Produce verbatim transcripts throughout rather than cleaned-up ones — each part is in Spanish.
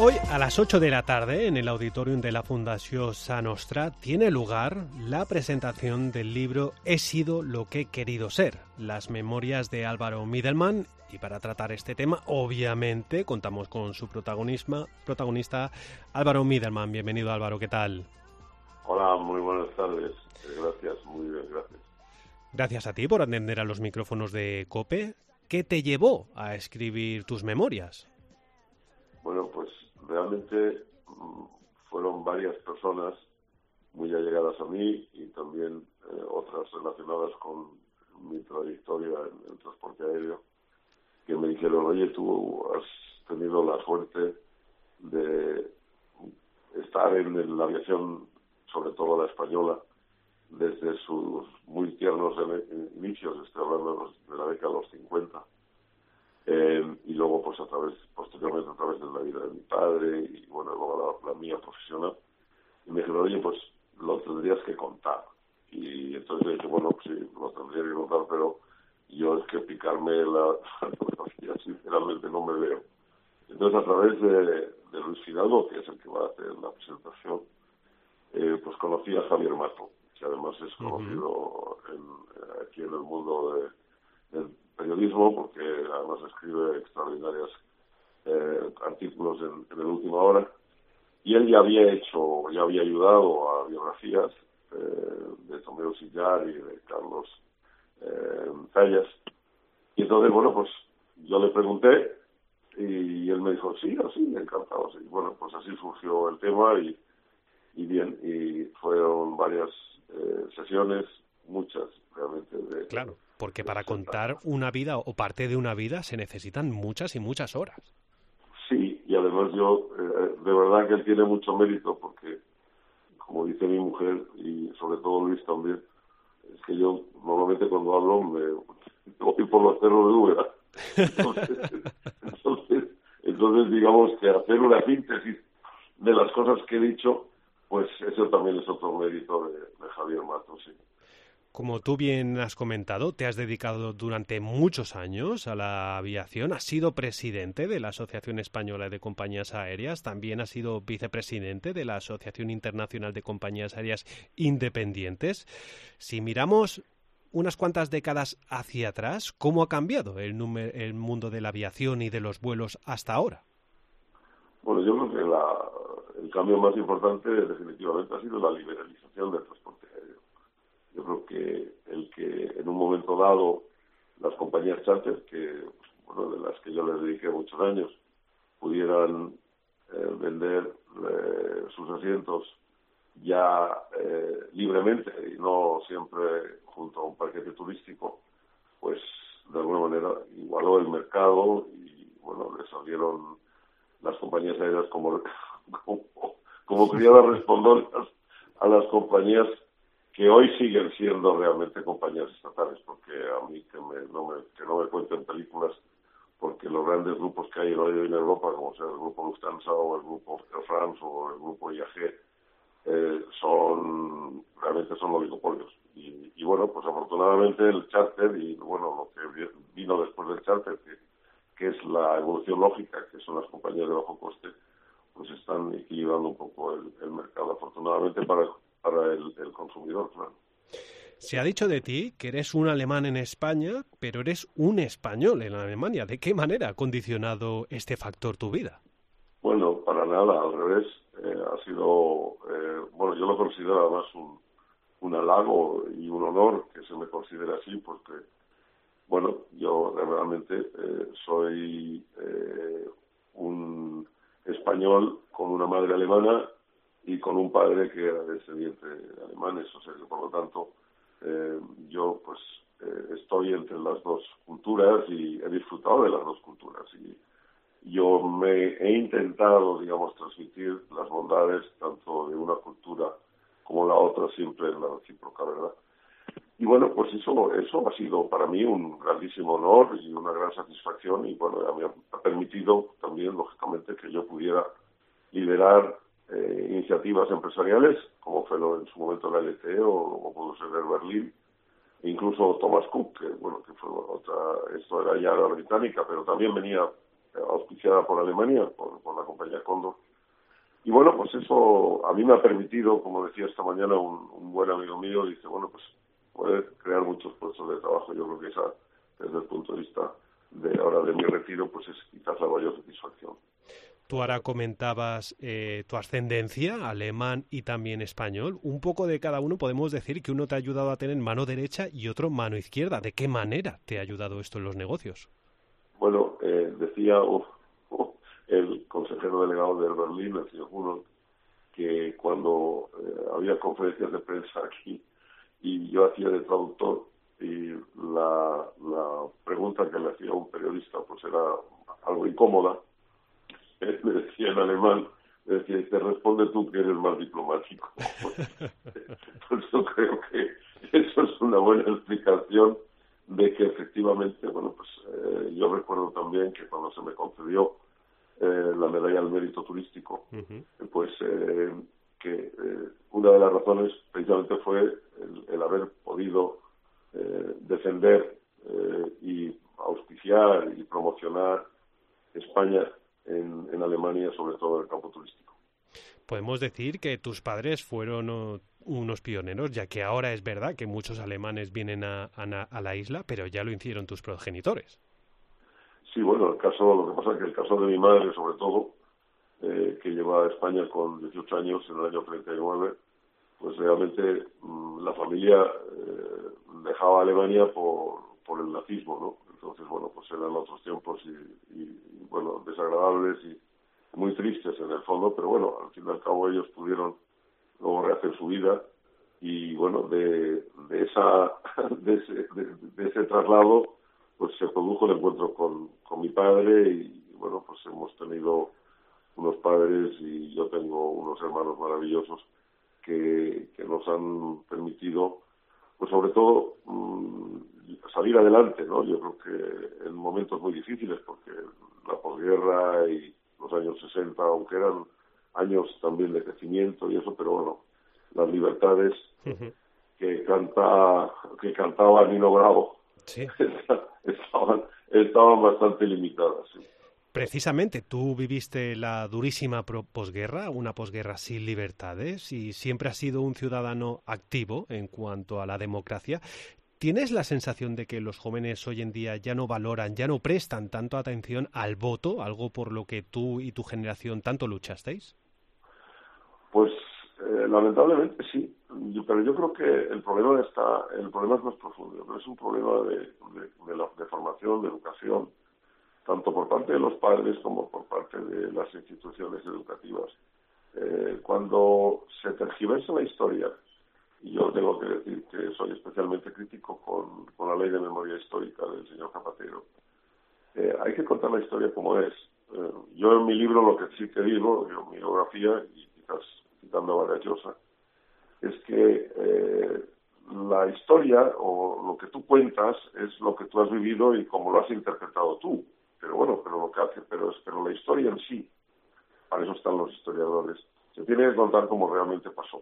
Hoy a las ocho de la tarde, en el auditorium de la Fundació Sa Nostra, tiene lugar la presentación del libro He sido lo que he querido ser, las memorias de Álvaro Midelman. Y para tratar este tema, obviamente, contamos con su protagonismo, protagonista, Álvaro Midelman. Bienvenido, Álvaro, ¿qué tal? Hola, muy buenas tardes. Gracias, muy bien, gracias. Gracias a ti por atender a los micrófonos de COPE. ¿Qué te llevó a escribir tus memorias? Bueno, pues realmente fueron varias personas muy allegadas a mí y también eh, otras relacionadas con mi trayectoria en el transporte aéreo, que me dijeron: oye, tú has tenido la suerte de estar en la aviación, sobre todo la española, desde sus muy tiernos inicios, estoy hablando de la década de los cincuenta, eh, y luego pues a través, posteriormente a través de la vida de mi padre y bueno, luego la, la mía profesional, y me dijeron: oye, pues lo tendrías que contar. Y entonces le dije: bueno, pues sí, lo tendría que contar, pero yo es que picarme la fotografía sinceramente no me veo. Entonces, a través de, de Luis Fidalgo, que es el que va a hacer la presentación, eh, pues conocí a Javier Mato, que además es conocido uh-huh. en, aquí en el mundo de, del periodismo, porque además escribe extraordinarios eh, artículos en, en el Última Hora, y él ya había hecho, ya había ayudado a biografías eh, de Tomeo Sillar y de Carlos eh, Zayas, y entonces, bueno, pues yo le pregunté, y él me dijo: sí, así, encantado, sí. Bueno, pues así surgió el tema, y y bien, y fueron varias eh, sesiones, muchas realmente. De, claro, porque de para contar una vida o parte de una vida se necesitan muchas y muchas horas. Sí, y además yo, eh, de verdad que él tiene mucho mérito, porque, como dice mi mujer, y sobre todo Luis también, es que yo normalmente cuando hablo me voy por los cerros de Úbeda. Entonces, entonces, entonces, digamos que hacer una síntesis de las cosas que he dicho, pues eso también es otro mérito de, de Javier Mato, sí. Como tú bien has comentado, te has dedicado durante muchos años a la aviación, has sido presidente de la Asociación Española de Compañías Aéreas, también has sido vicepresidente de la Asociación Internacional de Compañías Aéreas Independientes. Si miramos unas cuantas décadas hacia atrás, ¿cómo ha cambiado el, número, el mundo de la aviación y de los vuelos hasta ahora? Bueno, yo creo que la, el cambio más importante definitivamente ha sido la liberalización del transporte aéreo. Yo creo que el que en un momento dado las compañías charter, que bueno, de las que yo les dediqué muchos años, pudieran eh, vender eh, sus asientos ya eh, libremente y no siempre junto a un paquete turístico, pues de alguna manera igualó el mercado y bueno, le salieron las compañías aéreas como, como, como criadas respondoras a las compañías que hoy siguen siendo realmente compañías estatales, porque a mí que, me, no, me, que no me cuenten películas, porque los grandes grupos que hay hoy en Europa, como sea el grupo Lufthansa o el grupo Air France o el grupo I A G, eh, son realmente son oligopolios. Y, y bueno, pues afortunadamente el charter y bueno, lo que vino después del charter, que, que es la evolución lógica, que son las compañías de bajo coste, pues están equilibrando un poco el, el mercado, afortunadamente para para el, el consumidor, claro. Se ha dicho de ti que eres un alemán en España, pero eres un español en Alemania. ¿De qué manera ha condicionado este factor tu vida? Bueno, para nada, al revés. Eh, ha sido, eh, bueno, yo lo considero además un, un halago y un honor que se me considere así, porque, bueno, yo realmente eh, soy eh, un español con una madre alemana y con un padre que era descendiente de alemanes, o sea que por lo tanto eh, yo pues eh, estoy entre las dos culturas y he disfrutado de las dos culturas y yo me he intentado, digamos, transmitir las bondades tanto de una cultura como la otra, siempre en la recíproca, ¿verdad? Y bueno, pues eso, eso ha sido para mí un grandísimo honor y una gran satisfacción y bueno, me ha permitido también, lógicamente, que yo pudiera liderar Eh, iniciativas empresariales, como fue lo, en su momento la L T E o como pudo ser el Berlín, e incluso Thomas Cook, que bueno, que fue otra, esto era ya la británica, pero también venía auspiciada por Alemania, por, por la compañía Condor. Y bueno, pues eso a mí me ha permitido, como decía esta mañana un, un buen amigo mío, dice, bueno, pues poder crear muchos puestos de trabajo. Yo creo que esa, desde el punto de vista de ahora de mi retiro, pues es quizás la mayor satisfacción. Tú ahora comentabas eh, tu ascendencia, alemán y también español. Un poco de cada uno podemos decir que uno te ha ayudado a tener mano derecha y otro mano izquierda. ¿De qué manera te ha ayudado esto en los negocios? Bueno, eh, decía uh, uh, el consejero delegado de Berlín, el señor Hunold, que cuando eh, había conferencias de prensa aquí y yo hacía de traductor y la, la pregunta que le hacía un periodista pues era algo incómoda, él me decía en alemán, me decía, te responde tú que eres más diplomático. Pues yo creo que eso es una buena explicación de que efectivamente, bueno, pues eh, yo recuerdo también que cuando se me concedió eh, la medalla al mérito turístico, uh-huh. pues eh, que eh, una de las razones precisamente fue el, el haber podido eh, defender eh, y auspiciar y promocionar España en, en Alemania, sobre todo en el campo turístico. Podemos decir que tus padres fueron uh, unos pioneros, ya que ahora es verdad que muchos alemanes vienen a, a, a la isla, pero ya lo hicieron tus progenitores. Sí, bueno, el caso, lo que pasa es que el caso de mi madre, sobre todo, eh, que llegó a España con dieciocho años, en el año treinta y nueve, pues realmente mmm, la familia eh, dejaba Alemania por, por el nazismo, ¿no? Entonces, bueno, pues eran otros tiempos y, y, y, bueno, desagradables y muy tristes en el fondo, pero bueno, al fin y al cabo ellos pudieron luego rehacer su vida y, bueno, de, de, esa, de, ese, de, de ese traslado pues se produjo el encuentro con, con mi padre y, bueno, pues hemos tenido unos padres y yo tengo unos hermanos maravillosos que, que nos han permitido, pues sobre todo, mmm, salir adelante, ¿no? Yo creo que en momentos muy difíciles, porque la posguerra y los años sesenta, aunque eran años también de crecimiento y eso, pero bueno, las libertades uh-huh. que canta que cantaba Nino Bravo sí. estaban, estaban bastante limitadas. ¿Sí? Precisamente, tú viviste la durísima posguerra, una posguerra sin libertades, y siempre has sido un ciudadano activo en cuanto a la democracia. ¿Tienes la sensación de que los jóvenes hoy en día ya no valoran, ya no prestan tanto atención al voto, algo por lo que tú y tu generación tanto luchasteis? Pues eh, lamentablemente sí, yo, pero yo creo que el problema está, el problema es más profundo, pero es un problema de, de, de, la, de formación, de educación, tanto por parte de los padres como por parte de las instituciones educativas. Eh, cuando se tergiversa la historia, y yo tengo que decir que soy especialmente crítico con, con la ley de memoria histórica del señor Zapatero, eh, hay que contar la historia como es. Eh, yo en mi libro lo que sí que digo, en mi biografía, y quizás citando a Vargas Llosa, es que eh, la historia o lo que tú cuentas es lo que tú has vivido y cómo lo has interpretado tú. Pero bueno, pero lo que hace, pero es, pero la historia en sí, para eso están los historiadores, se tiene que contar como realmente pasó.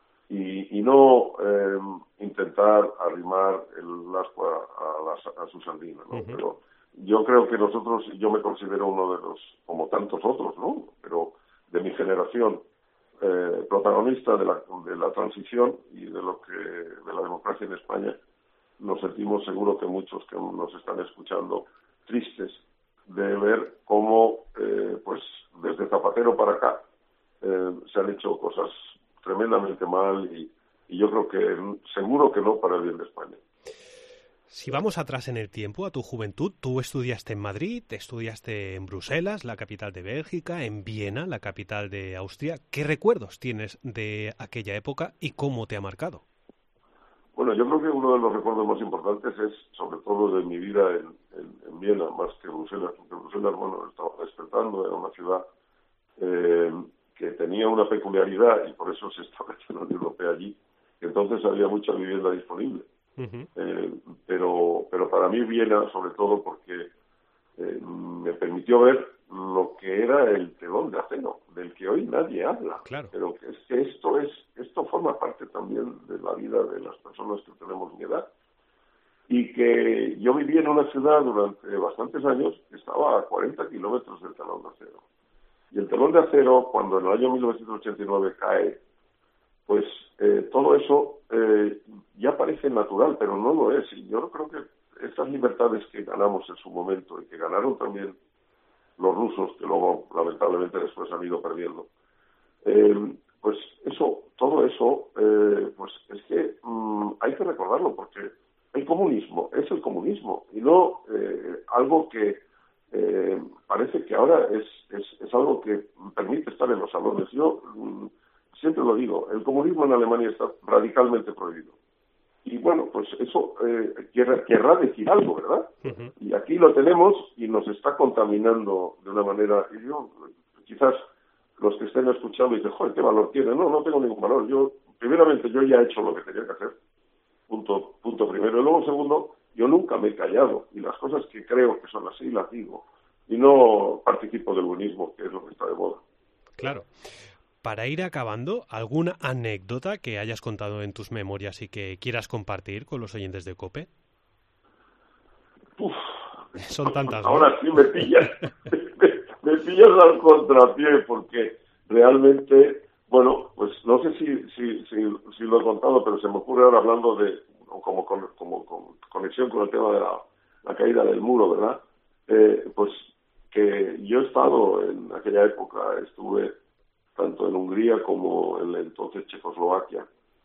Y, y no eh, intentar arrimar el ascua a, a, a su sardina, ¿no? Uh-huh. Pero yo creo que nosotros, yo me considero uno de los, como tantos otros, ¿no? Pero de mi generación, eh, protagonista de la, de la transición y de lo que, de la democracia en España, nos sentimos seguro que muchos que nos están escuchando tristes de ver cómo, eh, pues, desde Zapatero para acá, eh, se han hecho cosas tremendamente mal y, y yo creo que seguro que no para el bien de España. Si vamos atrás en el tiempo, a tu juventud, tú estudiaste en Madrid, estudiaste en Bruselas, la capital de Bélgica, en Viena, la capital de Austria. ¿Qué recuerdos tienes de aquella época y cómo te ha marcado? Bueno, yo creo que uno de los recuerdos más importantes es sobre todo de mi vida en, en, en Viena, más que Bruselas, porque Bruselas, bueno, estaba despertando, era una ciudad eh, que tenía una peculiaridad y por eso se estableció la Unión Europea allí, entonces había mucha vivienda disponible. Uh-huh. Eh, pero pero para mí Viena, sobre todo porque eh, me permitió ver lo que era el telón de acero, del que hoy nadie habla. Claro. Pero que es que esto es esto forma parte también de la vida de las personas que tenemos mi edad. y que yo viví en una ciudad durante bastantes años que estaba a cuarenta kilómetros del telón de acero. Y el telón de acero, cuando en el año mil novecientos ochenta y nueve cae, pues eh, todo eso eh, ya parece natural, pero no lo es. Y yo creo que estas libertades que ganamos en su momento y que ganaron también los rusos, que luego lamentablemente después han ido perdiendo, eh, pues eso, todo eso, eh, pues es que mmm, hay que recordarlo, porque el comunismo es el comunismo y no eh, algo que eh, parece que ahora es, es, es algo que permite estar en los salones. Yo mmm, siempre lo digo, el comunismo en Alemania está radicalmente prohibido. Y bueno, pues eso eh, querrá, querrá decir algo, ¿verdad? Uh-huh. Y aquí lo tenemos y nos está contaminando de una manera, y yo, quizás los que estén escuchando dicen, joder, ¿qué valor tiene? No, no tengo ningún valor. Yo, primeramente, yo ya he hecho lo que tenía que hacer, punto, punto primero. Y luego, segundo, yo nunca me he callado, y las cosas que creo que son así las digo, y no participo del buenismo, que es lo que está de moda. Claro. Para ir acabando, ¿alguna anécdota que hayas contado en tus memorias y que quieras compartir con los oyentes de COPE? Uf, son tantas, ¿no? Ahora sí me pillas, me, me pillas al contrapié, porque realmente, bueno, pues no sé si, si, si, si lo he contado, pero se me ocurre ahora hablando de, como, como, como, como conexión con el tema de la, la caída del muro, ¿verdad? Eh, pues que yo he estado en aquella época, estuve tanto en Hungría como en la entonces Checoslovaquia,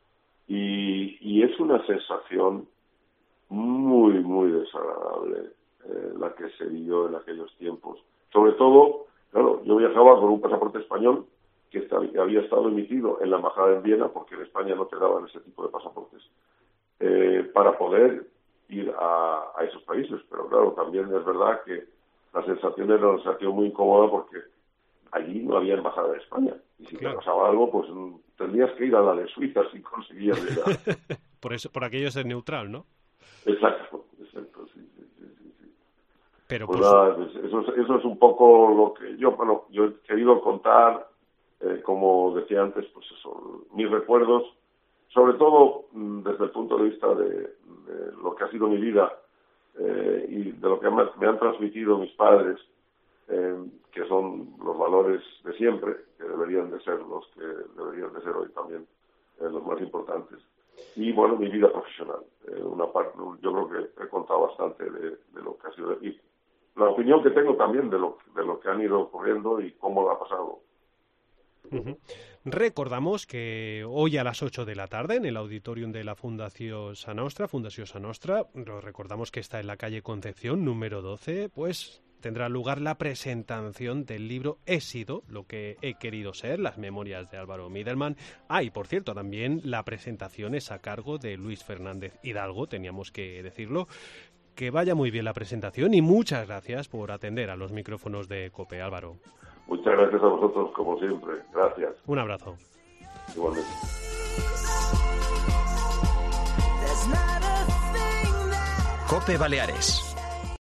y, y es una sensación muy, muy desagradable eh, la que se vivió en aquellos tiempos. Sobre todo, claro, yo viajaba con un pasaporte español que, está, que había estado emitido en la embajada en Viena, porque en España no te daban ese tipo de pasaportes, eh, para poder ir a, a esos países. Pero claro, también es verdad que la sensación era una sensación muy incómoda, porque allí no había embajada de España. Y si claro. te pasaba algo, pues tendrías que ir a la de Suiza si conseguías llegar. por eso, por aquello es neutral, ¿no? Exacto, exacto, sí, sí, sí, sí. Pero pues pues... nada, pues eso, es, eso es un poco lo que yo, bueno, yo he querido contar, eh, como decía antes, pues eso, mis recuerdos, sobre todo desde el punto de vista de, de lo que ha sido mi vida eh, y de lo que me, me han transmitido mis padres, eh, que son los valores de siempre, que deberían de ser los que deberían de ser hoy también eh, los más importantes. Y bueno, mi vida profesional. Eh, una parte, yo creo que he contado bastante de, de lo que ha sido. Y la opinión que tengo también de lo, de lo que han ido ocurriendo y cómo lo ha pasado. Uh-huh. Recordamos que hoy a las ocho de la tarde en el auditorium de la Fundación Sa Nostra, Fundació Sa Nostra, lo recordamos que está en la calle Concepción, número doce, pues tendrá lugar la presentación del libro He sido lo que he querido ser, las memorias de Álvaro Midelman. Ah, y por cierto, también la presentación es a cargo de Luis Fernández Hidalgo, teníamos que decirlo. Que vaya muy bien la presentación y muchas gracias por atender a los micrófonos de COPE, Álvaro. Muchas gracias a vosotros, como siempre. Gracias. Un abrazo. Igualmente. COPE Baleares.